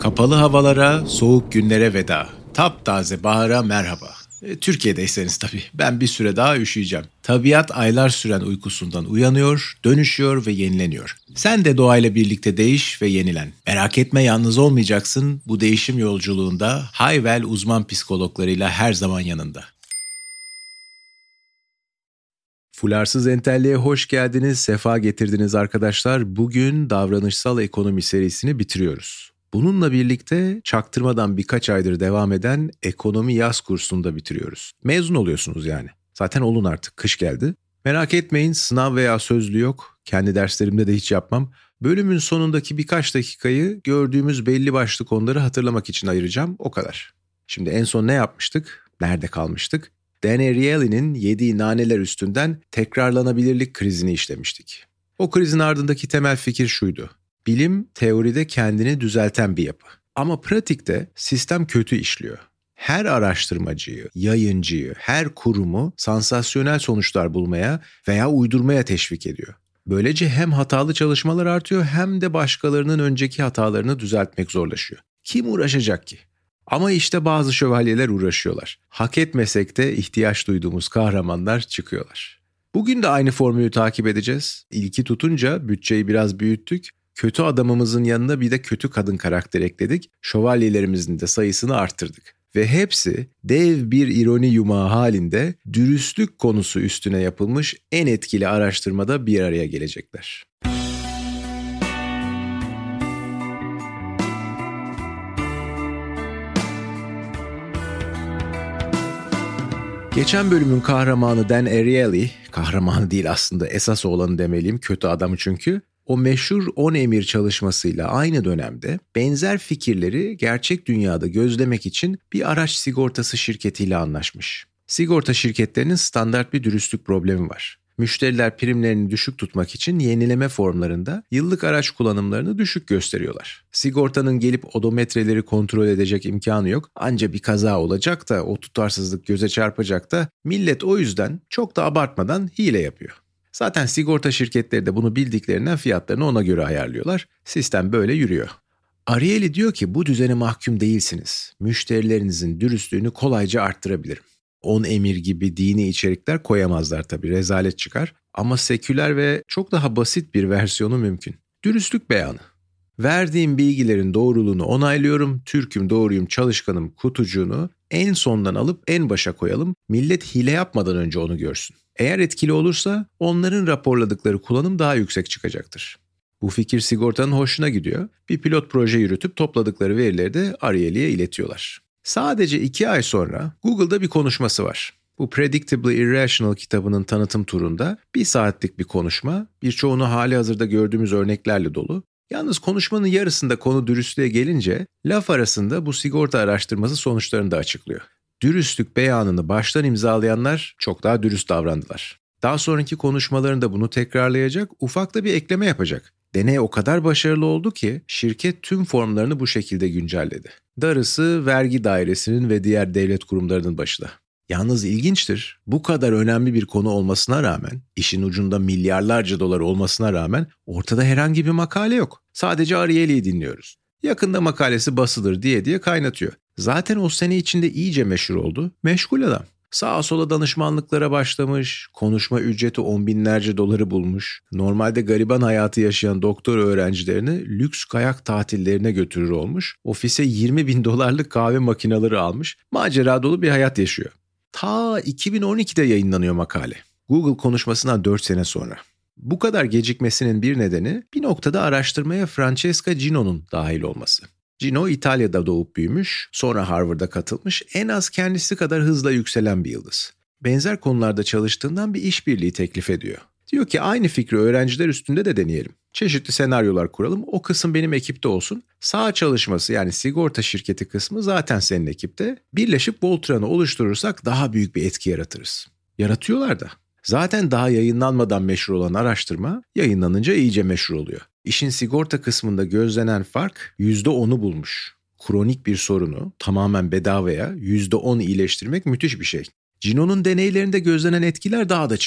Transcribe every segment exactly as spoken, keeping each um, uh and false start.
Kapalı havalara, soğuk günlere veda. Taptaze bahara merhaba. E, Türkiye'deyseniz tabii. Ben bir süre daha üşüyeceğim. Tabiat aylar süren uykusundan uyanıyor, dönüşüyor ve yenileniyor. Sen de doğayla birlikte değiş ve yenilen. Merak etme, yalnız olmayacaksın. Bu değişim yolculuğunda Hayvel uzman psikologlarıyla her zaman yanında. Fularsız Entelli'ye hoş geldiniz, sefa getirdiniz arkadaşlar. Bugün davranışsal ekonomi serisini bitiriyoruz. Bununla birlikte çaktırmadan birkaç aydır devam eden ekonomi yaz kursunu da bitiriyoruz. Mezun oluyorsunuz yani. Zaten olun artık, kış geldi. Merak etmeyin, sınav veya sözlü yok. Kendi derslerimde de hiç yapmam. Bölümün sonundaki birkaç dakikayı gördüğümüz belli başlı konuları hatırlamak için ayıracağım, o kadar. Şimdi en son ne yapmıştık? Nerede kalmıştık? Dan Ariely'nin yediği naneler üstünden tekrarlanabilirlik krizini işlemiştik. O krizin ardındaki temel fikir şuydu. Bilim teoride kendini düzelten bir yapı. Ama pratikte sistem kötü işliyor. Her araştırmacıyı, yayıncıyı, her kurumu sansasyonel sonuçlar bulmaya veya uydurmaya teşvik ediyor. Böylece hem hatalı çalışmalar artıyor hem de başkalarının önceki hatalarını düzeltmek zorlaşıyor. Kim uğraşacak ki? Ama işte bazı şövalyeler uğraşıyorlar. Hak etmesek de ihtiyaç duyduğumuz kahramanlar çıkıyorlar. Bugün de aynı formülü takip edeceğiz. İlki tutunca bütçeyi biraz büyüttük. Kötü adamımızın yanına bir de kötü kadın karakter ekledik. Şövalyelerimizin de sayısını arttırdık. Ve hepsi dev bir ironi yumağı halinde dürüstlük konusu üstüne yapılmış en etkili araştırmada bir araya gelecekler. Geçen bölümün kahramanı Dan Ariely, kahramanı değil aslında esas olanı demeliyim, kötü adamı çünkü, o meşhur on emir çalışmasıyla aynı dönemde benzer fikirleri gerçek dünyada gözlemek için bir araç sigortası şirketiyle anlaşmış. Sigorta şirketlerinin standart bir dürüstlük problemi var. Müşteriler primlerini düşük tutmak için yenileme formlarında yıllık araç kullanımlarını düşük gösteriyorlar. Sigortanın gelip odometreleri kontrol edecek imkanı yok. Anca bir kaza olacak da o tutarsızlık göze çarpacak da millet o yüzden çok da abartmadan hile yapıyor. Zaten sigorta şirketleri de bunu bildiklerinden fiyatlarını ona göre ayarlıyorlar. Sistem böyle yürüyor. Ariely diyor ki bu düzene mahkum değilsiniz. Müşterilerinizin dürüstlüğünü kolayca arttırabilirim. On emir gibi dini içerikler koyamazlar tabii, rezalet çıkar. Ama seküler ve çok daha basit bir versiyonu mümkün. Dürüstlük beyanı. Verdiğim bilgilerin doğruluğunu onaylıyorum, Türk'üm, doğruyum, çalışkanım kutucuğunu en sondan alıp en başa koyalım. Millet hile yapmadan önce onu görsün. Eğer etkili olursa onların raporladıkları kullanım daha yüksek çıkacaktır. Bu fikir sigortanın hoşuna gidiyor. Bir pilot proje yürütüp topladıkları verileri de Ariely'ye iletiyorlar. Sadece iki ay sonra Google'da bir konuşması var. Bu Predictably Irrational kitabının tanıtım turunda bir saatlik bir konuşma, birçoğunu hali hazırda gördüğümüz örneklerle dolu. Yalnız konuşmanın yarısında konu dürüstlüğe gelince laf arasında bu sigorta araştırması sonuçlarını da açıklıyor. Dürüstlük beyanını baştan imzalayanlar çok daha dürüst davrandılar. Daha sonraki konuşmalarında bunu tekrarlayacak, ufak da bir ekleme yapacak. Deney o kadar başarılı oldu ki şirket tüm formlarını bu şekilde güncelledi. Darısı vergi dairesinin ve diğer devlet kurumlarının başına. Yalnız ilginçtir, bu kadar önemli bir konu olmasına rağmen, işin ucunda milyarlarca dolar olmasına rağmen ortada herhangi bir makale yok. Sadece Ariely'yi dinliyoruz. Yakında makalesi basılır diye diye kaynatıyor. Zaten o sene içinde iyice meşhur oldu, meşgul adam. Sağa sola danışmanlıklara başlamış, konuşma ücreti on binlerce doları bulmuş. Normalde gariban hayatı yaşayan doktor öğrencilerini lüks kayak tatillerine götürür olmuş. Ofise yirmi bin dolarlık kahve makineleri almış. Macera dolu bir hayat yaşıyor. Ta iki bin on ikide yayınlanıyor makale. Google konuşmasından dört sene sonra. Bu kadar gecikmesinin bir nedeni bir noktada araştırmaya Francesca Gino'nun dahil olması. Gino İtalya'da doğup büyümüş, sonra Harvard'a katılmış, en az kendisi kadar hızla yükselen bir yıldız. Benzer konularda çalıştığından bir işbirliği teklif ediyor. Diyor ki aynı fikri öğrenciler üstünde de deneyelim. Çeşitli senaryolar kuralım, o kısım benim ekipte olsun. Sağ çalışması yani sigorta şirketi kısmı zaten senin ekipte. Birleşip Voltran'ı oluşturursak daha büyük bir etki yaratırız. Yaratıyorlar da. Zaten daha yayınlanmadan meşhur olan araştırma yayınlanınca iyice meşhur oluyor. İşin sigorta kısmında gözlenen fark yüzde onu bulmuş. Kronik bir sorunu tamamen bedavaya yüzde on iyileştirmek müthiş bir şey. Gino'nun deneylerinde gözlenen etkiler daha da çılgın.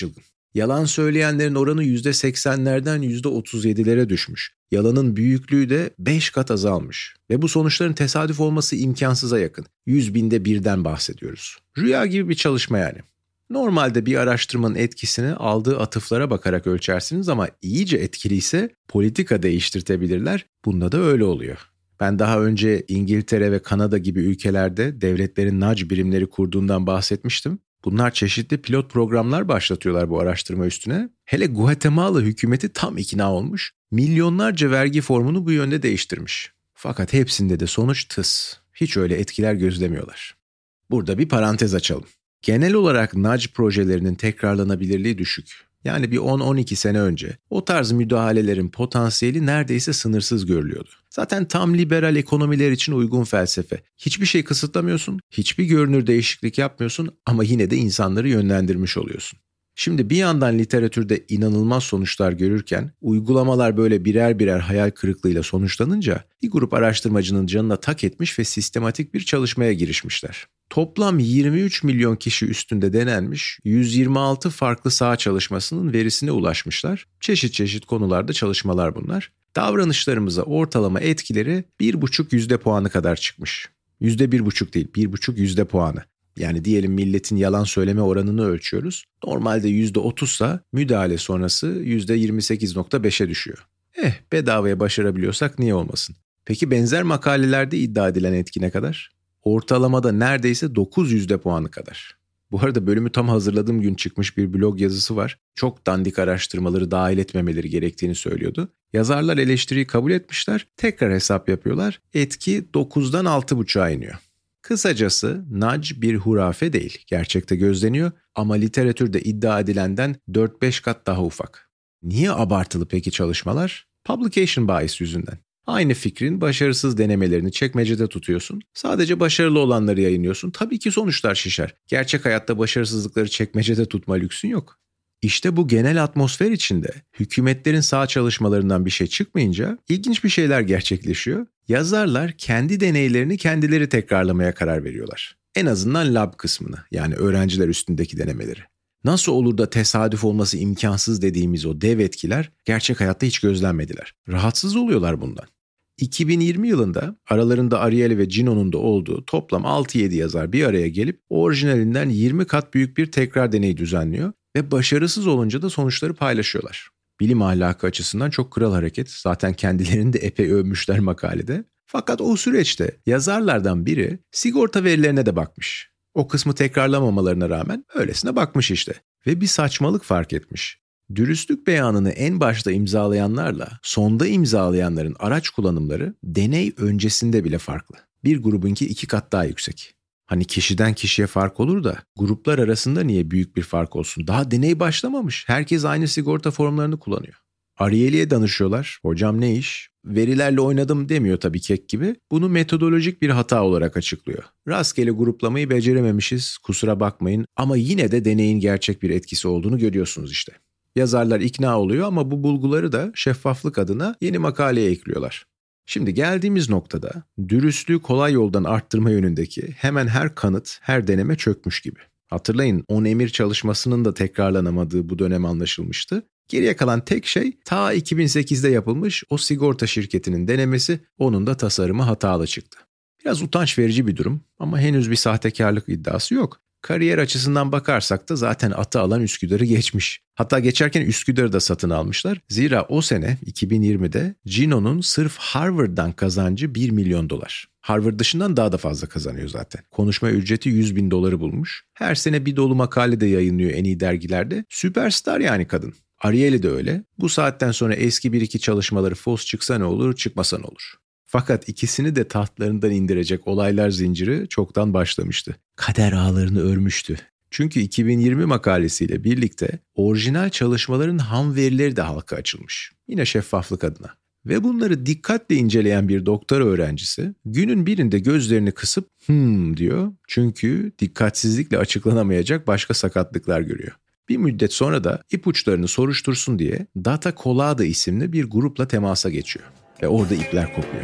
Yalan söyleyenlerin oranı yüzde seksenlerden yüzde otuz yedilere düşmüş. Yalanın büyüklüğü de beş kat azalmış. Ve bu sonuçların tesadüf olması imkansıza yakın. yüz binde birden bahsediyoruz. Rüya gibi bir çalışma yani. Normalde bir araştırmanın etkisini aldığı atıflara bakarak ölçersiniz ama iyice etkiliyse politika değiştirtebilirler. Bunda da öyle oluyor. Ben daha önce İngiltere ve Kanada gibi ülkelerde devletlerin nudge birimleri kurduğundan bahsetmiştim. Bunlar çeşitli pilot programlar başlatıyorlar bu araştırma üstüne. Hele Guatemala hükümeti tam ikna olmuş. Milyonlarca vergi formunu bu yönde değiştirmiş. Fakat hepsinde de sonuç tıs. Hiç öyle etkiler gözlemiyorlar. Burada bir parantez açalım. Genel olarak nudge projelerinin tekrarlanabilirliği düşük. Yani bir on on iki sene önce o tarz müdahalelerin potansiyeli neredeyse sınırsız görülüyordu. Zaten tam liberal ekonomiler için uygun felsefe. Hiçbir şey kısıtlamıyorsun, hiçbir görünür değişiklik yapmıyorsun ama yine de insanları yönlendirmiş oluyorsun. Şimdi bir yandan literatürde inanılmaz sonuçlar görürken uygulamalar böyle birer birer hayal kırıklığıyla sonuçlanınca bir grup araştırmacının canına tak etmiş ve sistematik bir çalışmaya girişmişler. Toplam yirmi üç milyon kişi üstünde denenmiş yüz yirmi altı farklı saha çalışmasının verisine ulaşmışlar. Çeşit çeşit konularda çalışmalar bunlar. Davranışlarımıza ortalama etkileri bir buçuk yüzde puanı kadar çıkmış. Yüzde bir buçuk değil, bir buçuk yüzde puanı. Yani diyelim milletin yalan söyleme oranını ölçüyoruz. Normalde yüzde otuzsa müdahale sonrası yüzde yirmi sekiz virgül beşe düşüyor. Eh bedavaya başarabiliyorsak niye olmasın? Peki benzer makalelerde iddia edilen etki ne kadar? Ortalamada neredeyse dokuz yüzde puanı kadar. Bu arada bölümü tam hazırladığım gün çıkmış bir blog yazısı var. Çok dandik araştırmaları dahil etmemeleri gerektiğini söylüyordu. Yazarlar eleştiriyi kabul etmişler, tekrar hesap yapıyorlar. Etki dokuzdan altı buçuğa iniyor. Kısacası nudge bir hurafe değil, gerçekte gözleniyor ama literatürde iddia edilenden dört beş kat daha ufak. Niye abartılı peki çalışmalar? Publication bias yüzünden. Aynı fikrin başarısız denemelerini çekmecede tutuyorsun. Sadece başarılı olanları yayınlıyorsun. Tabii ki sonuçlar şişer. Gerçek hayatta başarısızlıkları çekmecede tutma lüksün yok. İşte bu genel atmosfer içinde hükümetlerin sağ çalışmalarından bir şey çıkmayınca ilginç bir şeyler gerçekleşiyor. Yazarlar kendi deneylerini kendileri tekrarlamaya karar veriyorlar. En azından lab kısmını, yani öğrenciler üstündeki denemeleri. Nasıl olur da tesadüf olması imkansız dediğimiz o dev etkiler gerçek hayatta hiç gözlenmediler. Rahatsız oluyorlar bundan. iki bin yirmi yılında aralarında Ariely ve Gino'nun da olduğu toplam altı yedi yazar bir araya gelip orijinalinden yirmi kat büyük bir tekrar deneyi düzenliyor ve başarısız olunca da sonuçları paylaşıyorlar. Bilim ahlakı açısından çok kral hareket. Zaten kendilerini de epey övmüşler makalede. Fakat o süreçte yazarlardan biri sigorta verilerine de bakmış. O kısmı tekrarlamamalarına rağmen öylesine bakmış işte. Ve bir saçmalık fark etmiş. Dürüstlük beyanını en başta imzalayanlarla sonda imzalayanların araç kullanımları deney öncesinde bile farklı. Bir grubunki iki kat daha yüksek. Hani kişiden kişiye fark olur da gruplar arasında niye büyük bir fark olsun? Daha deney başlamamış. Herkes aynı sigorta formlarını kullanıyor. Ariely'e danışıyorlar. Hocam ne iş? Verilerle oynadım demiyor tabii kek gibi. Bunu metodolojik bir hata olarak açıklıyor. Rastgele gruplamayı becerememişiz, kusura bakmayın ama yine de deneyin gerçek bir etkisi olduğunu görüyorsunuz işte. Yazarlar ikna oluyor ama bu bulguları da şeffaflık adına yeni makaleye ekliyorlar. Şimdi geldiğimiz noktada dürüstlüğü kolay yoldan arttırma yönündeki hemen her kanıt, her deneme çökmüş gibi. Hatırlayın on emir çalışmasının da tekrarlanamadığı bu dönem anlaşılmıştı. Geriye kalan tek şey ta iki bin sekizde yapılmış o sigorta şirketinin denemesi, onun da tasarımı hatalı çıktı. Biraz utanç verici bir durum ama henüz bir sahtekarlık iddiası yok. Kariyer açısından bakarsak da zaten atı alan Üsküdar'ı geçmiş. Hatta geçerken Üsküdar'ı da satın almışlar. Zira o sene iki bin yirmide Gino'nun sırf Harvard'dan kazancı bir milyon dolar. Harvard dışından daha da fazla kazanıyor zaten. Konuşma ücreti yüz bin doları bulmuş. Her sene bir dolu makale de yayınlıyor en iyi dergilerde. Süperstar yani kadın. Ariely de öyle. Bu saatten sonra eski bir iki çalışmaları fos çıksa ne olur, çıkmasa ne olur. Fakat ikisini de tahtlarından indirecek olaylar zinciri çoktan başlamıştı. Kader ağlarını örmüştü. Çünkü iki bin yirmi makalesiyle birlikte orijinal çalışmaların ham verileri de halka açılmış. Yine şeffaflık adına. Ve bunları dikkatle inceleyen bir doktora öğrencisi günün birinde gözlerini kısıp hmm diyor. Çünkü dikkatsizlikle açıklanamayacak başka sakatlıklar görüyor. Bir müddet sonra da ipuçlarını soruştursun diye Data Colada isimli bir grupla temasa geçiyor. Ve orada ipler kopuyor.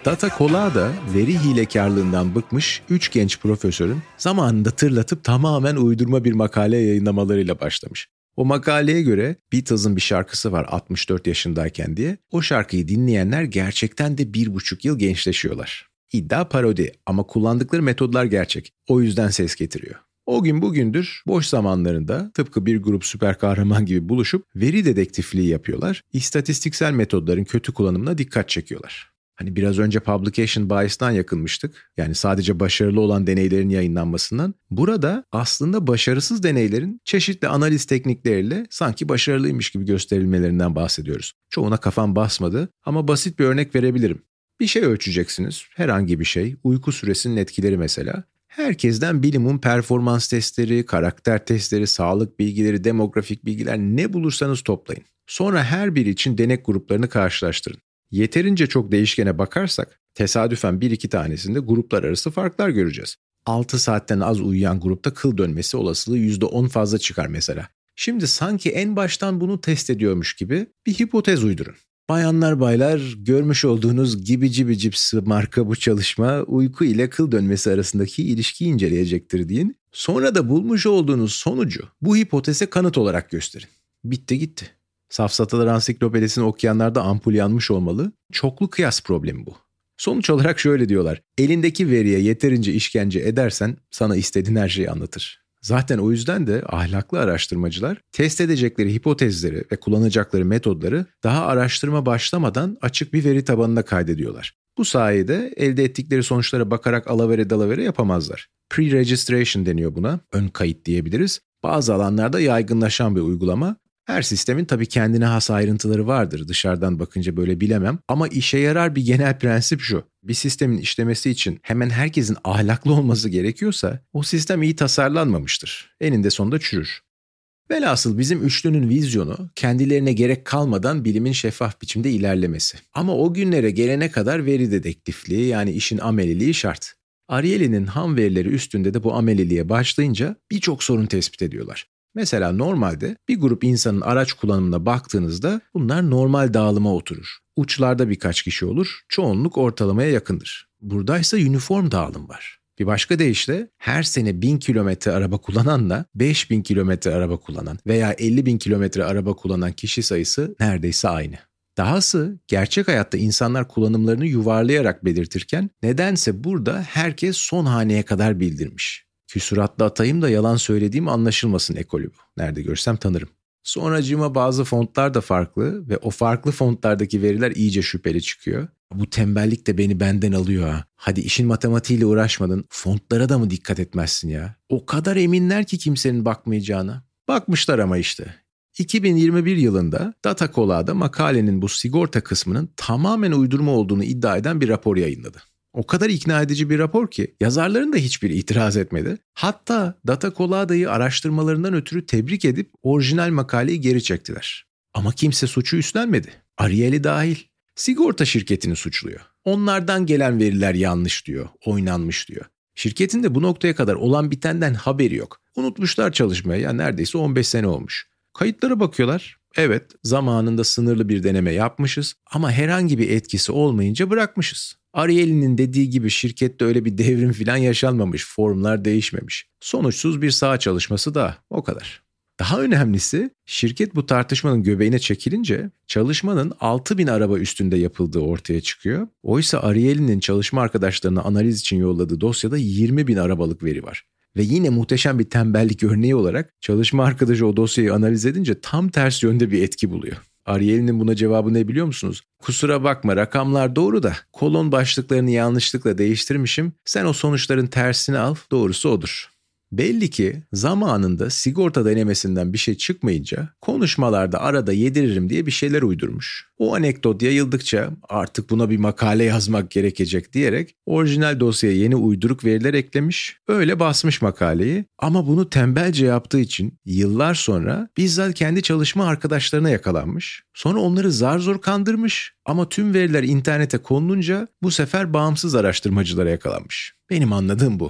Data Colada veri hilekarlığından bıkmış üç genç profesörün zamanında tırlatıp tamamen uydurma bir makale yayınlamalarıyla başlamış. O makaleye göre Beatles'ın bir şarkısı var altmış dört yaşındayken diye. O şarkıyı dinleyenler gerçekten de bir buçuk yıl gençleşiyorlar. İddia parodi ama kullandıkları metodlar gerçek. O yüzden ses getiriyor. O gün bugündür boş zamanlarında tıpkı bir grup süper kahraman gibi buluşup veri dedektifliği yapıyorlar. İstatistiksel metodların kötü kullanımına dikkat çekiyorlar. Hani biraz önce publication bias'tan yakınmıştık. Yani sadece başarılı olan deneylerin yayınlanmasından. Burada aslında başarısız deneylerin çeşitli analiz teknikleriyle sanki başarılıymış gibi gösterilmelerinden bahsediyoruz. Çoğuna kafam basmadı ama basit bir örnek verebilirim. Bir şey ölçeceksiniz, herhangi bir şey, uyku süresinin etkileri mesela. Herkesten minimum performans testleri, karakter testleri, sağlık bilgileri, demografik bilgiler ne bulursanız toplayın. Sonra her biri için denek gruplarını karşılaştırın. Yeterince çok değişkene bakarsak tesadüfen bir iki tanesinde gruplar arası farklar göreceğiz. altı saatten az uyuyan grupta kıl dönmesi olasılığı yüzde on fazla çıkar mesela. Şimdi sanki en baştan bunu test ediyormuş gibi bir hipotez uydurun. Bayanlar baylar, görmüş olduğunuz gibi cibi cips marka bu çalışma uyku ile kıl dönmesi arasındaki ilişkiyi inceleyecektir deyin. Sonra da bulmuş olduğunuz sonucu bu hipoteze kanıt olarak gösterin. Bitti gitti. Safsatalar Ansiklopedisini okuyanlarda ampul yanmış olmalı. Çoklu kıyas problemi bu. Sonuç olarak şöyle diyorlar. Elindeki veriye yeterince işkence edersen sana istediğin her şeyi anlatır. Zaten o yüzden de ahlaklı araştırmacılar test edecekleri hipotezleri ve kullanacakları metodları daha araştırma başlamadan açık bir veri tabanına kaydediyorlar. Bu sayede elde ettikleri sonuçlara bakarak alavere dalavere yapamazlar. Pre-registration deniyor buna. Ön kayıt diyebiliriz. Bazı alanlarda yaygınlaşan bir uygulama. Her sistemin tabii kendine has ayrıntıları vardır. Dışarıdan bakınca böyle bilemem. Ama işe yarar bir genel prensip şu. Bir sistemin işlemesi için hemen herkesin ahlaklı olması gerekiyorsa o sistem iyi tasarlanmamıştır. Eninde sonunda çürür. Velhasıl bizim üçlünün vizyonu kendilerine gerek kalmadan bilimin şeffaf biçimde ilerlemesi. Ama o günlere gelene kadar veri dedektifliği yani işin ameliliği şart. Ariely'nin ham verileri üstünde de bu ameliliğe başlayınca birçok sorun tespit ediyorlar. Mesela normalde bir grup insanın araç kullanımına baktığınızda bunlar normal dağılıma oturur. Uçlarda birkaç kişi olur, çoğunluk ortalamaya yakındır. Buradaysa uniform dağılım var. Bir başka deyişle her sene bin kilometre araba kullananla beş bin kilometre araba kullanan veya elli bin kilometre araba kullanan kişi sayısı neredeyse aynı. Dahası gerçek hayatta insanlar kullanımlarını yuvarlayarak belirtirken nedense burada herkes son haneye kadar bildirmiş. Küsuratlı atayım da yalan söylediğim anlaşılmasın ekolü bu. Nerede görsem tanırım. Sonracığıma bazı fontlar da farklı ve o farklı fontlardaki veriler iyice şüpheli çıkıyor. Bu tembellik de beni benden alıyor ha. Hadi işin matematiğiyle uğraşmadın, fontlara da mı dikkat etmezsin ya? O kadar eminler ki kimsenin bakmayacağına. Bakmışlar ama işte. iki bin yirmi bir yılında Data Colada makalenin bu sigorta kısmının tamamen uydurma olduğunu iddia eden bir rapor yayınladı. O kadar ikna edici bir rapor ki yazarların da hiçbiri itiraz etmedi. Hatta Data Colada'yı araştırmalarından ötürü tebrik edip orijinal makaleyi geri çektiler. Ama kimse suçu üstlenmedi. Ariely dahil. Sigorta şirketini suçluyor. Onlardan gelen veriler yanlış diyor, oynanmış diyor. Şirketin de bu noktaya kadar olan bitenden haberi yok. Unutmuşlar çalışmaya, ya neredeyse on beş sene olmuş. Kayıtlara bakıyorlar. Evet, zamanında sınırlı bir deneme yapmışız ama herhangi bir etkisi olmayınca bırakmışız. Ariely'nin dediği gibi şirkette öyle bir devrim falan yaşanmamış, formlar değişmemiş. Sonuçsuz bir saha çalışması da o kadar. Daha önemlisi şirket bu tartışmanın göbeğine çekilince çalışmanın altı bin araba üstünde yapıldığı ortaya çıkıyor. Oysa Ariely'nin çalışma arkadaşlarına analiz için yolladığı dosyada yirmi bin arabalık veri var. Ve yine muhteşem bir tembellik örneği olarak çalışma arkadaşı o dosyayı analiz edince tam ters yönde bir etki buluyor. Ariely'nin buna cevabı ne biliyor musunuz? Kusura bakma, rakamlar doğru da kolon başlıklarını yanlışlıkla değiştirmişim. Sen o sonuçların tersini al, doğrusu odur. Belli ki zamanında sigorta denemesinden bir şey çıkmayınca konuşmalarda arada yediririm diye bir şeyler uydurmuş. O anekdot yayıldıkça artık buna bir makale yazmak gerekecek diyerek orijinal dosyaya yeni uyduruk veriler eklemiş. Öyle basmış makaleyi ama bunu tembelce yaptığı için yıllar sonra bizzat kendi çalışma arkadaşlarına yakalanmış. Sonra onları zar zor kandırmış ama tüm veriler internete konulunca bu sefer bağımsız araştırmacılara yakalanmış. Benim anladığım bu.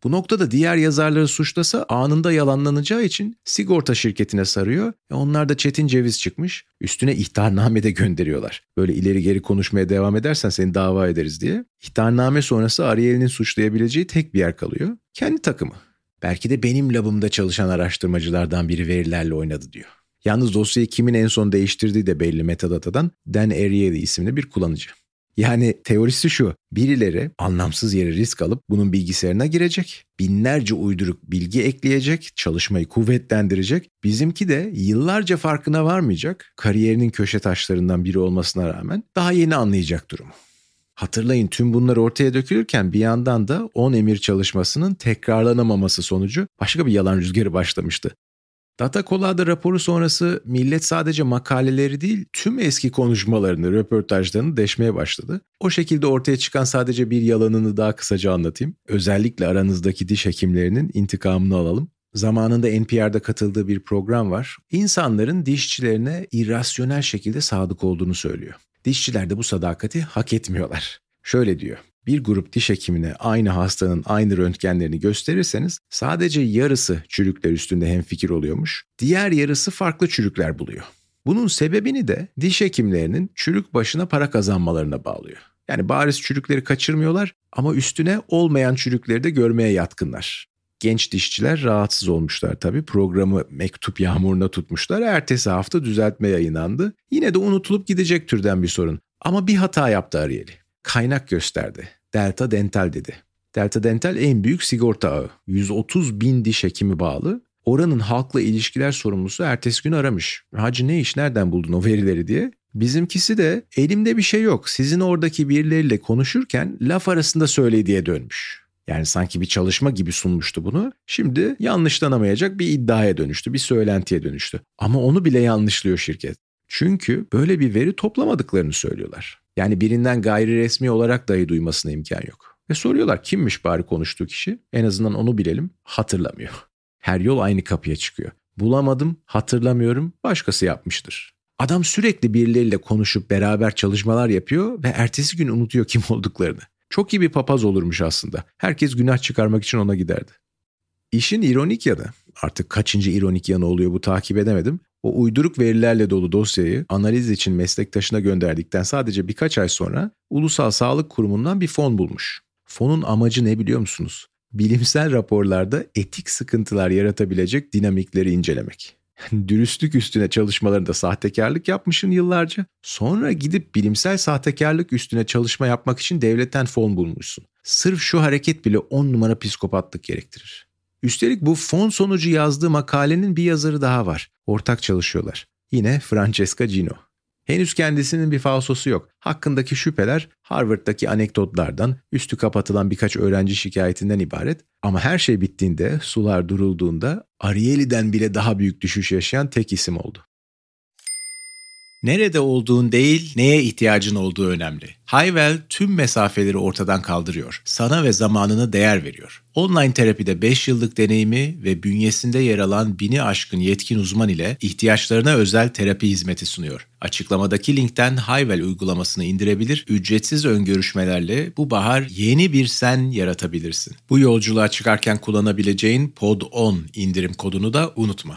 Bu noktada diğer yazarları suçlasa anında yalanlanacağı için sigorta şirketine sarıyor. E onlar da çetin ceviz çıkmış. Üstüne ihtarname de gönderiyorlar. Böyle ileri geri konuşmaya devam edersen seni dava ederiz diye. İhtarname sonrası Ariel'in suçlayabileceği tek bir yer kalıyor. Kendi takımı. Belki de benim labımda çalışan araştırmacılardan biri verilerle oynadı diyor. Yalnız dosyayı kimin en son değiştirdiği de belli metadatadan Dan Ariely isimli bir kullanıcı. Yani teorisi şu, birileri anlamsız yere risk alıp bunun bilgisayarına girecek, binlerce uyduruk bilgi ekleyecek, çalışmayı kuvvetlendirecek, bizimki de yıllarca farkına varmayacak, kariyerinin köşe taşlarından biri olmasına rağmen daha yeni anlayacak durumu. Hatırlayın tüm bunlar ortaya dökülürken bir yandan da on emir çalışmasının tekrarlanamaması sonucu başka bir yalan rüzgarı başlamıştı. Data Colada raporu sonrası millet sadece makaleleri değil tüm eski konuşmalarını, röportajlarını deşmeye başladı. O şekilde ortaya çıkan sadece bir yalanını daha kısaca anlatayım. Özellikle aranızdaki diş hekimlerinin intikamını alalım. Zamanında N P R'da katıldığı bir program var. İnsanların dişçilerine irrasyonel şekilde sadık olduğunu söylüyor. Dişçiler de bu sadakati hak etmiyorlar. Şöyle diyor. Bir grup diş hekimine aynı hastanın aynı röntgenlerini gösterirseniz sadece yarısı çürükler üstünde hemfikir oluyormuş. Diğer yarısı farklı çürükler buluyor. Bunun sebebini de diş hekimlerinin çürük başına para kazanmalarına bağlıyor. Yani bariz çürükleri kaçırmıyorlar ama üstüne olmayan çürükleri de görmeye yatkınlar. Genç dişçiler rahatsız olmuşlar tabii. Programı mektup yağmuruna tutmuşlar. Ertesi hafta düzeltme yayınlandı. Yine de unutulup gidecek türden bir sorun. Ama bir hata yaptı Ariely. Kaynak gösterdi. Delta Dental dedi. Delta Dental en büyük sigorta ağı. yüz otuz bin diş hekimi bağlı. Oranın halkla ilişkiler sorumlusu ertesi gün aramış. Hacı ne iş nereden buldun o verileri diye. Bizimkisi de elimde bir şey yok. Sizin oradaki birileriyle konuşurken laf arasında söyle diye dönmüş. Yani sanki bir çalışma gibi sunmuştu bunu. Şimdi yanlışlanamayacak bir iddiaya dönüştü, bir söylentiye dönüştü. Ama onu bile yanlışlıyor şirket. Çünkü böyle bir veri toplamadıklarını söylüyorlar. Yani birinden gayri resmi olarak dahi duymasına imkan yok. Ve soruyorlar kimmiş bari konuştuğu kişi? En azından onu bilelim. Hatırlamıyor. Her yol aynı kapıya çıkıyor. Bulamadım, hatırlamıyorum, başkası yapmıştır. Adam sürekli birileriyle konuşup beraber çalışmalar yapıyor ve ertesi gün unutuyor kim olduklarını. Çok iyi bir papaz olurmuş aslında. Herkes günah çıkarmak için ona giderdi. İşin ironik yanı, artık kaçıncı ironik yanı oluyor bu takip edemedim. O uyduruk verilerle dolu dosyayı analiz için meslektaşına gönderdikten sadece birkaç ay sonra Ulusal Sağlık Kurumu'ndan bir fon bulmuş. Fonun amacı ne biliyor musunuz? Bilimsel raporlarda etik sıkıntılar yaratabilecek dinamikleri incelemek. Dürüstlük üstüne çalışmalarında sahtekarlık yapmışsın yıllarca. Sonra gidip bilimsel sahtekarlık üstüne çalışma yapmak için devletten fon bulmuşsun. Sırf şu hareket bile on numara psikopatlık gerektirir. Üstelik bu fon sonucu yazdığı makalenin bir yazarı daha var. Ortak çalışıyorlar. Yine Francesca Gino. Henüz kendisinin bir falsosu yok. Hakkındaki şüpheler Harvard'daki anekdotlardan, üstü kapatılan birkaç öğrenci şikayetinden ibaret. Ama her şey bittiğinde, sular durulduğunda Ariely'den bile daha büyük düşüş yaşayan tek isim oldu. Nerede olduğun değil, neye ihtiyacın olduğu önemli. Hayvel tüm mesafeleri ortadan kaldırıyor. Sana ve zamanına değer veriyor. Online terapide beş yıllık deneyimi ve bünyesinde yer alan bini aşkın yetkin uzman ile ihtiyaçlarına özel terapi hizmeti sunuyor. Açıklamadaki linkten Hayvel uygulamasını indirebilir, ücretsiz ön görüşmelerle bu bahar yeni bir sen yaratabilirsin. Bu yolculuğa çıkarken kullanabileceğin pod on indirim kodunu da unutma.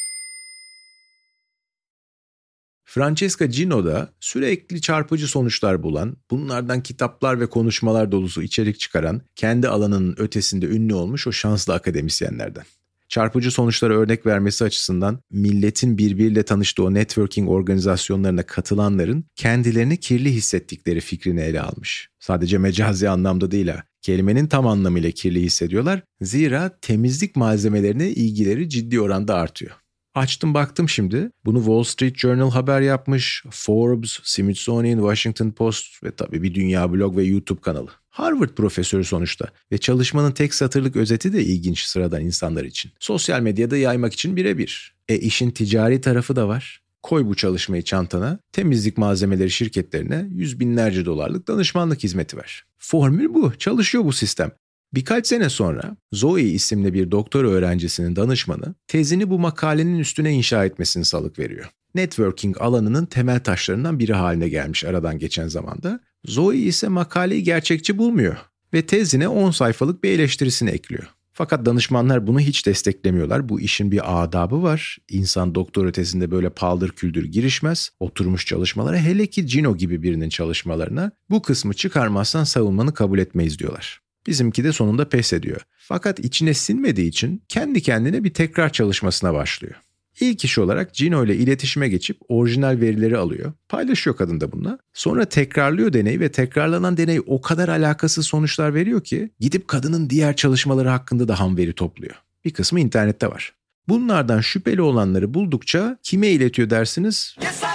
Francesca Gino da sürekli çarpıcı sonuçlar bulan, bunlardan kitaplar ve konuşmalar dolusu içerik çıkaran, kendi alanının ötesinde ünlü olmuş o şanslı akademisyenlerden. Çarpıcı sonuçlara örnek vermesi açısından milletin birbiriyle tanıştığı o networking organizasyonlarına katılanların kendilerini kirli hissettikleri fikrini ele almış. Sadece mecazi anlamda değil ha, kelimenin tam anlamıyla kirli hissediyorlar. Zira temizlik malzemelerine ilgileri ciddi oranda artıyor. Açtım baktım şimdi. Bunu Wall Street Journal haber yapmış, Forbes, Smithsonian, Washington Post ve tabii bir dünya blog ve YouTube kanalı. Harvard profesörü sonuçta ve çalışmanın tek satırlık özeti de ilginç sıradan insanlar için. Sosyal medyada yaymak için birebir. E işin ticari tarafı da var. Koy bu çalışmayı çantana, temizlik malzemeleri şirketlerine yüz binlerce dolarlık danışmanlık hizmeti ver. Formül bu, çalışıyor bu sistem. Birkaç sene sonra Zoe isimli bir doktor öğrencisinin danışmanı tezini bu makalenin üstüne inşa etmesini salık veriyor. Networking alanının temel taşlarından biri haline gelmiş aradan geçen zamanda. Zoe ise makaleyi gerçekçi bulmuyor. ve tezine on sayfalık bir eleştirisini ekliyor. Fakat danışmanlar bunu hiç desteklemiyorlar. Bu işin bir adabı var. İnsan doktora tezinde böyle paldır küldür girişmez. Oturmuş çalışmalara, hele ki Gino gibi birinin çalışmalarına bu kısmı çıkarmazsan savunmanı kabul etmeyiz diyorlar. Bizimki de sonunda pes ediyor. Fakat içine sinmediği için kendi kendine bir tekrar çalışmasına başlıyor. İlk iş olarak Gino ile iletişime geçip orijinal verileri alıyor. Paylaşıyor kadın da bununla. Sonra tekrarlıyor deneyi ve tekrarlanan deney o kadar alakasız sonuçlar veriyor ki gidip kadının diğer çalışmaları hakkında da ham veri topluyor. Bir kısmı internette var. Bunlardan şüpheli olanları buldukça kime iletiyor dersiniz?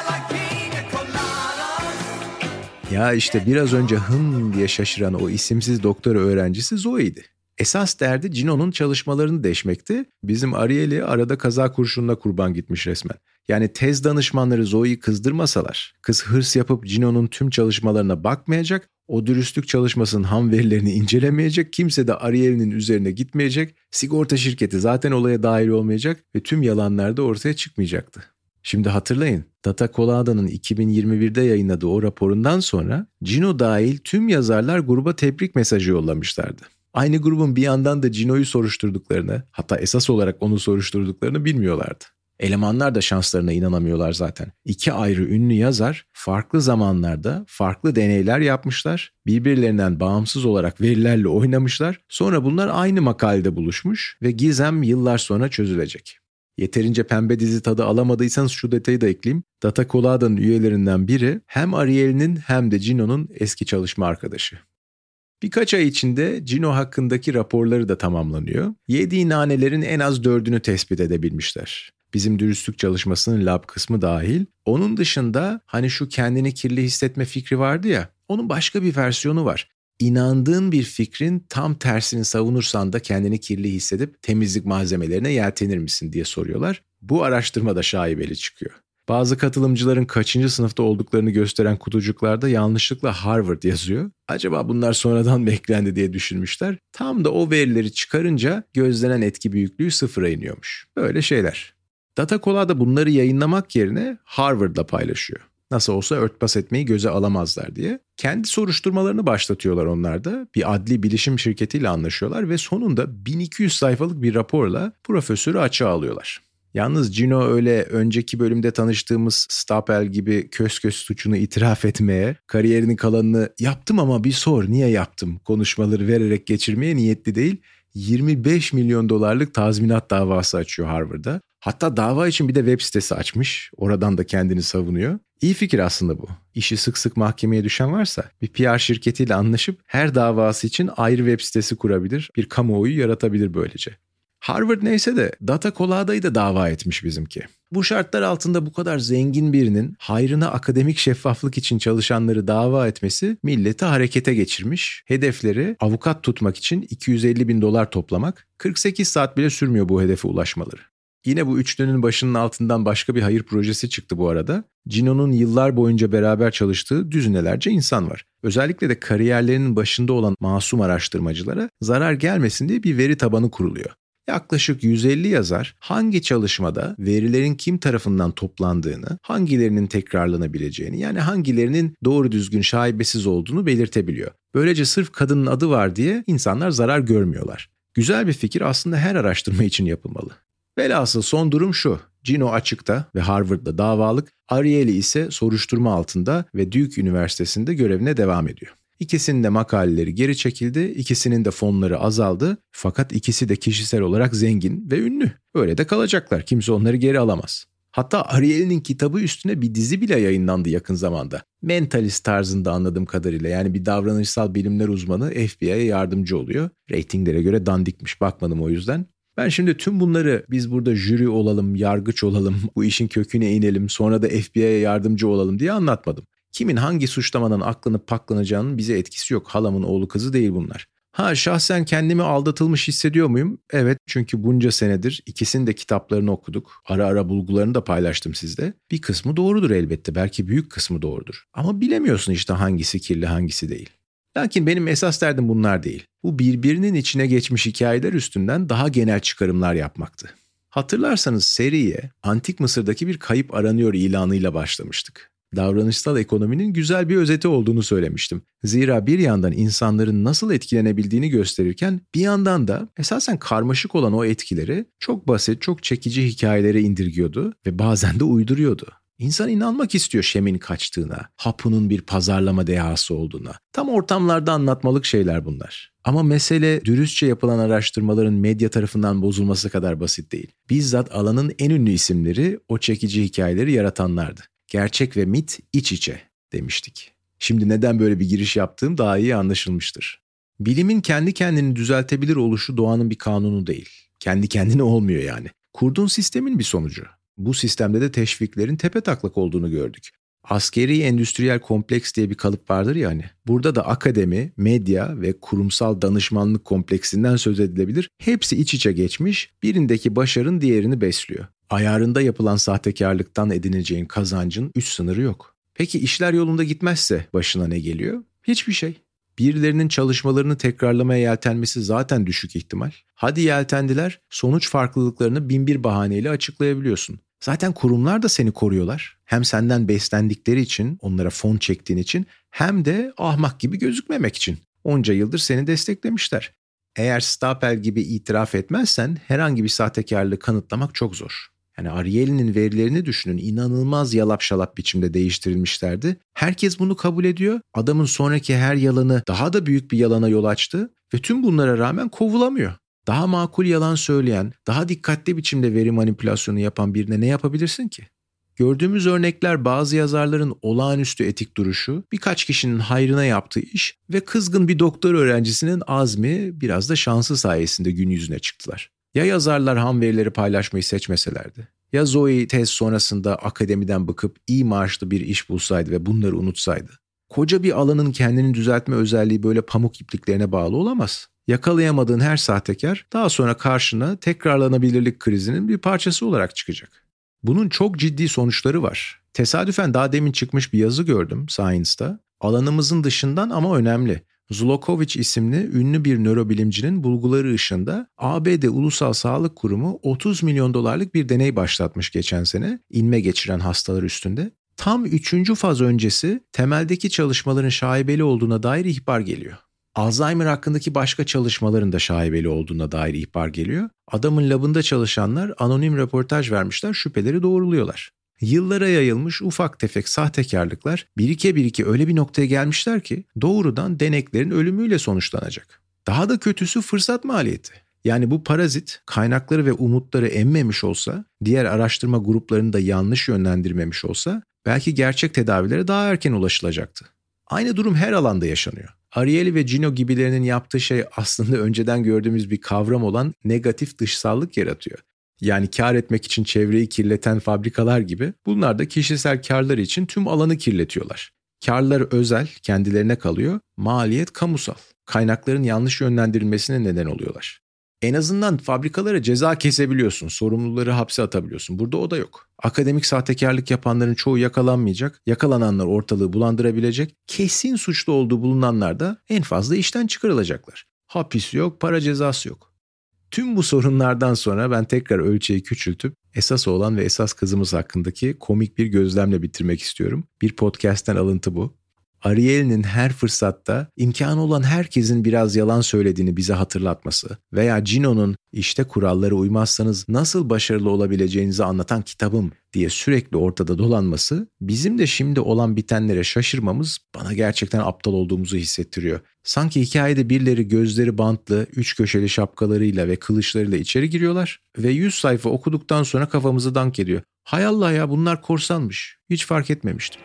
Ya işte biraz önce hım diye şaşıran o isimsiz doktora öğrencisi Zoe'ydi. Esas derdi Gino'nun çalışmalarını deşmekti. Bizim Ariel'i arada kaza kurşununa kurban gitmiş resmen. Yani tez danışmanları Zoe'yi kızdırmasalar, kız hırs yapıp Gino'nun tüm çalışmalarına bakmayacak, o dürüstlük çalışmasının ham verilerini incelemeyecek, kimse de Ariel'in üzerine gitmeyecek, sigorta şirketi zaten olaya dahil olmayacak ve tüm yalanlar da ortaya çıkmayacaktı. Şimdi hatırlayın, Data Colada'nın iki bin yirmi birde yayınladığı o raporundan sonra Gino dahil tüm yazarlar gruba tebrik mesajı yollamışlardı. Aynı grubun bir yandan da Gino'yu soruşturduklarını, hatta esas olarak onu soruşturduklarını bilmiyorlardı. Elemanlar da şanslarına inanamıyorlar zaten. İki ayrı ünlü yazar farklı zamanlarda farklı deneyler yapmışlar. Birbirlerinden bağımsız olarak verilerle oynamışlar. Sonra bunlar aynı makalede buluşmuş ve gizem yıllar sonra çözülecek. Yeterince pembe dizi tadı alamadıysanız şu detayı da ekleyeyim. Data Colada'nın üyelerinden biri hem Ariel'in hem de Gino'nun eski çalışma arkadaşı. Birkaç ay içinde Gino hakkındaki raporları da tamamlanıyor. Yediği nanelerin en az dördünü tespit edebilmişler. Bizim dürüstlük çalışmasının lab kısmı dahil. Onun dışında hani şu kendini kirli hissetme fikri vardı ya, onun başka bir versiyonu var. İnandığın bir fikrin tam tersini savunursan da kendini kirli hissedip temizlik malzemelerine yeltenir misin diye soruyorlar. Bu araştırma da şaibeli çıkıyor. Bazı katılımcıların kaçıncı sınıfta olduklarını gösteren kutucuklarda yanlışlıkla Harvard yazıyor. Acaba bunlar sonradan mı eklendi diye düşünmüşler. Tam da o verileri çıkarınca gözlenen etki büyüklüğü sıfıra iniyormuş. Böyle şeyler. Data Colada bunları yayınlamak yerine Harvard'la paylaşıyor. Nasıl olsa örtbas etmeyi göze alamazlar diye. Kendi soruşturmalarını başlatıyorlar onlar da. Bir adli bilişim şirketiyle anlaşıyorlar ve sonunda bin iki yüz sayfalık bir raporla profesörü açığa alıyorlar. Yalnız Gino öyle önceki bölümde tanıştığımız Stapel gibi kös kös suçunu itiraf etmeye, kariyerinin kalanını yaptım ama bir sor niye yaptım konuşmaları vererek geçirmeye niyetli değil. yirmi beş milyon dolarlık tazminat davası açıyor Harvard'da. Hatta dava için bir de web sitesi açmış. Oradan da kendini savunuyor. İyi fikir aslında bu. İşi sık sık mahkemeye düşen varsa bir P R şirketiyle anlaşıp her davası için ayrı web sitesi kurabilir. Bir kamuoyu yaratabilir böylece. Harvard neyse de Data Colada'yı da dava etmiş bizimki. Bu şartlar altında bu kadar zengin birinin hayrına akademik şeffaflık için çalışanları dava etmesi milleti harekete geçirmiş. Hedefleri avukat tutmak için iki yüz elli bin dolar toplamak. kırk sekiz saat bile sürmüyor bu hedefe ulaşmaları. Yine bu üçlünün başının altından başka bir hayır projesi çıktı bu arada. Gino'nun yıllar boyunca beraber çalıştığı düzinelerce insan var. Özellikle de kariyerlerinin başında olan masum araştırmacılara zarar gelmesin diye bir veri tabanı kuruluyor. Yaklaşık yüz elli yazar hangi çalışmada verilerin kim tarafından toplandığını, hangilerinin tekrarlanabileceğini, yani hangilerinin doğru düzgün şaibesiz olduğunu belirtebiliyor. Böylece sırf kadının adı var diye insanlar zarar görmüyorlar. Güzel bir fikir, aslında her araştırma için yapılmalı. Velhasıl son durum şu: Gino açıkta ve Harvard'da davalık, Ariely ise soruşturma altında ve Duke Üniversitesi'nde görevine devam ediyor. İkisinin de makaleleri geri çekildi, ikisinin de fonları azaldı, fakat ikisi de kişisel olarak zengin ve ünlü. Öyle de kalacaklar, kimse onları geri alamaz. Hatta Ariely'nin kitabı üstüne bir dizi bile yayınlandı yakın zamanda. Mentalist tarzında anladığım kadarıyla, yani bir davranışsal bilimler uzmanı F B I'ye yardımcı oluyor. Ratinglere göre dandikmiş, bakmadım o yüzden. Ben şimdi tüm bunları biz burada jüri olalım, yargıç olalım, bu işin köküne inelim, sonra da F B I'ye yardımcı olalım diye anlatmadım. Kimin hangi suçlamadan aklanıp paklanacağının bize etkisi yok. Halamın oğlu kızı değil bunlar. Ha, şahsen kendimi aldatılmış hissediyor muyum? Evet, çünkü bunca senedir ikisinin de kitaplarını okuduk. Ara ara bulgularını da paylaştım sizde. Bir kısmı doğrudur elbette, belki büyük kısmı doğrudur. Ama bilemiyorsun işte hangisi kirli hangisi değil. Lakin benim esas derdim bunlar değil. Bu birbirinin içine geçmiş hikayeler üstünden daha genel çıkarımlar yapmaktı. Hatırlarsanız seriye Antik Mısır'daki bir kayıp aranıyor ilanıyla başlamıştık. davranışsal ekonominin güzel bir özeti olduğunu söylemiştim. Zira bir yandan insanların nasıl etkilenebildiğini gösterirken bir yandan da esasen karmaşık olan o etkileri çok basit, çok çekici hikayelere indirgiyordu ve bazen de uyduruyordu. İnsan inanmak istiyor şemin kaçtığına, hapunun bir pazarlama dehası olduğuna. Tam ortamlarda anlatmalık şeyler bunlar. Ama mesele dürüstçe yapılan araştırmaların medya tarafından bozulması kadar basit değil. Bizzat alanın en ünlü isimleri o çekici hikayeleri yaratanlardı. Gerçek ve mit iç içe demiştik. Şimdi neden böyle bir giriş yaptığım daha iyi anlaşılmıştır. Bilimin kendi kendini düzeltebilir oluşu doğanın bir kanunu değil. Kendi kendine olmuyor yani. Kurduğun sistemin bir sonucu. Bu sistemde de teşviklerin tepetaklak olduğunu gördük. Askeri endüstriyel kompleks diye bir kalıp vardır ya hani. Burada da akademi, medya ve kurumsal danışmanlık kompleksinden söz edilebilir. Hepsi iç içe geçmiş, birindeki başarın diğerini besliyor. Ayarında yapılan sahtekarlıktan edineceğin kazancın üst sınırı yok. Peki işler yolunda gitmezse başına ne geliyor? Hiçbir şey. Birilerinin çalışmalarını tekrarlamaya yeltenmesi zaten düşük ihtimal. Hadi yeltendiler, sonuç farklılıklarını bin bir bahaneyle açıklayabiliyorsun. Zaten kurumlar da seni koruyorlar. Hem senden beslendikleri için, onlara fon çektiğin için hem de ahmak gibi gözükmemek için. Onca yıldır seni desteklemişler. Eğer Stapel gibi itiraf etmezsen herhangi bir sahtekarlığı kanıtlamak çok zor. Yani Ariely'nin verilerini düşünün, inanılmaz yalap şalap biçimde değiştirilmişlerdi. Herkes bunu kabul ediyor. Adamın sonraki her yalanı daha da büyük bir yalana yol açtı ve tüm bunlara rağmen kovulamıyor. Daha makul yalan söyleyen, daha dikkatli biçimde veri manipülasyonu yapan birine ne yapabilirsin ki? Gördüğümüz örnekler bazı yazarların olağanüstü etik duruşu, birkaç kişinin hayrına yaptığı iş ve kızgın bir doktor öğrencisinin azmi biraz da şansı sayesinde gün yüzüne çıktılar. Ya yazarlar ham verileri paylaşmayı seçmeselerdi? Ya Zoe tez sonrasında akademiden bıkıp iyi maaşlı bir iş bulsaydı ve bunları unutsaydı? Koca bir alanın kendini düzeltme özelliği böyle pamuk ipliklerine bağlı olamaz. Yakalayamadığın her sahtekar daha sonra karşına tekrarlanabilirlik krizinin bir parçası olarak çıkacak. Bunun çok ciddi sonuçları var. Tesadüfen daha demin çıkmış bir yazı gördüm Science'da. Alanımızın dışından ama önemli. Zlokovic isimli ünlü bir nörobilimcinin bulguları ışığında A B D Ulusal Sağlık Kurumu otuz milyon dolarlık bir deney başlatmış geçen sene inme geçiren hastalar üstünde. Tam üçüncü faz öncesi temeldeki çalışmaların şaibeli olduğuna dair ihbar geliyor. Alzheimer hakkındaki başka çalışmaların da şaibeli olduğuna dair ihbar geliyor. Adamın labında çalışanlar anonim röportaj vermişler, şüpheleri doğruluyorlar. Yıllara yayılmış ufak tefek sahtekarlıklar birike birike öyle bir noktaya gelmişler ki doğrudan deneklerin ölümüyle sonuçlanacak. Daha da kötüsü fırsat maliyeti. Yani bu parazit kaynakları ve umutları emmemiş olsa, diğer araştırma gruplarını da yanlış yönlendirmemiş olsa belki gerçek tedavilere daha erken ulaşılacaktı. Aynı durum her alanda yaşanıyor. Ariely ve Gino gibilerinin yaptığı şey aslında önceden gördüğümüz bir kavram olan negatif dışsallık yaratıyor. Yani kar etmek için çevreyi kirleten fabrikalar gibi bunlar da kişisel karları için tüm alanı kirletiyorlar. Karlar özel, kendilerine kalıyor, maliyet kamusal. Kaynakların yanlış yönlendirilmesine neden oluyorlar. En azından fabrikalara ceza kesebiliyorsun, sorumluları hapse atabiliyorsun. Burada o da yok. Akademik sahtekarlık yapanların çoğu yakalanmayacak, yakalananlar ortalığı bulandırabilecek, kesin suçlu olduğu bulunanlar da en fazla işten çıkarılacaklar. Hapis yok, para cezası yok. Tüm bu sorunlardan sonra ben tekrar ölçeği küçültüp esas oğlan ve esas kızımız hakkındaki komik bir gözlemle bitirmek istiyorum. Bir podcast'ten alıntı bu. Ariely'nin her fırsatta imkanı olan herkesin biraz yalan söylediğini bize hatırlatması veya Gino'nun işte kurallara uymazsanız nasıl başarılı olabileceğinizi anlatan kitabım diye sürekli ortada dolanması bizim de şimdi olan bitenlere şaşırmamız bana gerçekten aptal olduğumuzu hissettiriyor. Sanki hikayede birileri gözleri bantlı, üç köşeli şapkalarıyla ve kılıçlarıyla içeri giriyorlar ve yüz sayfa okuduktan sonra kafamızı dank ediyor. Hay Allah ya, bunlar korsanmış. Hiç fark etmemiştim.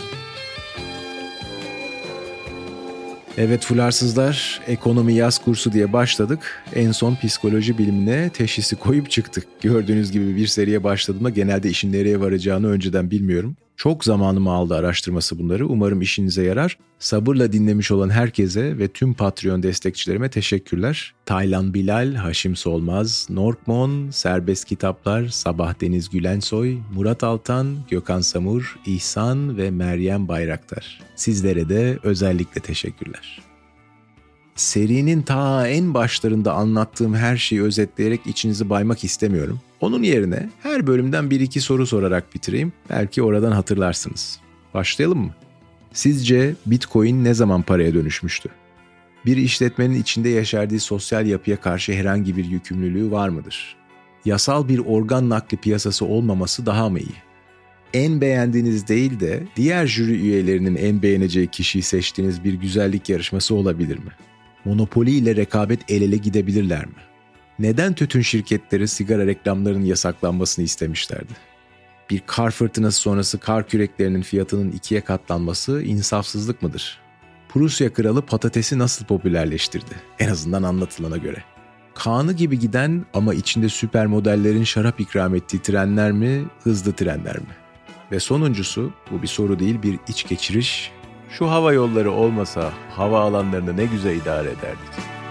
Evet fularsızlar, ekonomi yaz kursu diye başladık. En son psikoloji bilimine teşhisi koyup çıktık. Gördüğünüz gibi bir seriye başladığımda genelde işin nereye varacağını önceden bilmiyorum. Çok zamanımı aldı araştırması bunları. Umarım işinize yarar. Sabırla dinlemiş olan herkese ve tüm Patreon destekçilerime teşekkürler. Taylan Bilal, Haşim Solmaz, Norkmon, Serbest Kitaplar, Sabah Deniz Gülensoy, Murat Altan, Gökhan Samur, İhsan ve Meryem Bayraktar. Sizlere de özellikle teşekkürler. Serinin ta en başlarında anlattığım her şeyi özetleyerek içinizi baymak istemiyorum. Onun yerine her bölümden bir iki soru sorarak bitireyim. Belki oradan hatırlarsınız. Başlayalım mı? Sizce Bitcoin ne zaman paraya dönüşmüştü? Bir işletmenin içinde yaşardığı sosyal yapıya karşı herhangi bir yükümlülüğü var mıdır? Yasal bir organ nakli piyasası olmaması daha mı iyi? En beğendiğiniz değil de diğer jüri üyelerinin en beğeneceği kişiyi seçtiğiniz bir güzellik yarışması olabilir mi? Monopoli ile rekabet el ele gidebilirler mi? Neden tütün şirketleri sigara reklamlarının yasaklanmasını istemişlerdi? Bir kar fırtınası sonrası kar küreklerinin fiyatının ikiye katlanması insafsızlık mıdır? Prusya kralı patatesi nasıl popülerleştirdi? En azından anlatılana göre. Kanı gibi giden ama içinde süper modellerin şarap ikram ettiği trenler mi, hızlı trenler mi? Ve sonuncusu, bu bir soru değil bir iç geçiriş. Şu hava yolları olmasa hava alanlarını ne güzel idare ederdik.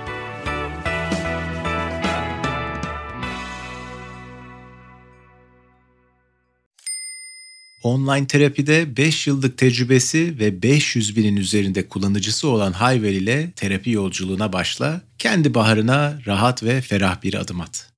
Online terapide beş yıllık tecrübesi ve beş yüz binin üzerinde kullanıcısı olan Hayvel ile terapi yolculuğuna başla, kendi baharına rahat ve ferah bir adım at.